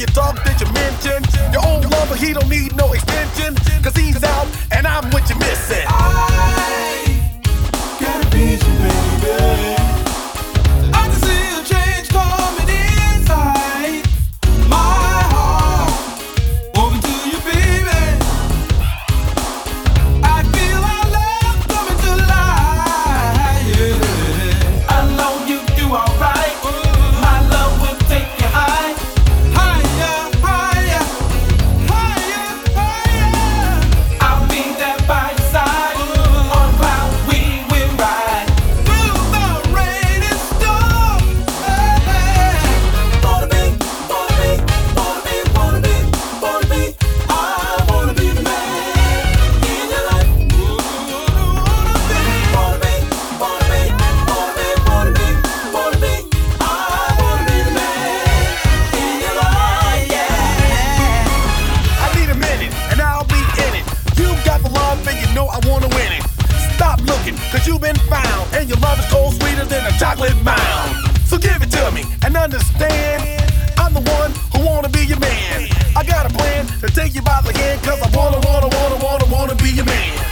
your dog that you mentioned. Your old lover, he don't need no extension, cause he's out and I'm what you're missing. I got a vision, baby. I can see a change coming inside my heart. Over to you, baby. I feel our love coming to life. Yeah. I know you do alright. My love will take you high. Higher, higher, higher, higher. I'll be there by your side. On cloud we will ride. Through the rain and storm. Hey. Wanna be, wanna be, wanna be, wanna be, wanna be. I wanna be the man in your life. Wanna be, wanna be, wanna be, wanna be, wanna be, wanna be. I wanna be the man in your life. Yeah. I need a minute and I'll be in it. You got the love and you know I wanna win it. Stop looking, cause you've been found, and your love is cold sweeter than a chocolate mound. So give it to me and understand, I'm the one who wanna be your man. I got a plan to take you by the hand, cause I wanna be your man.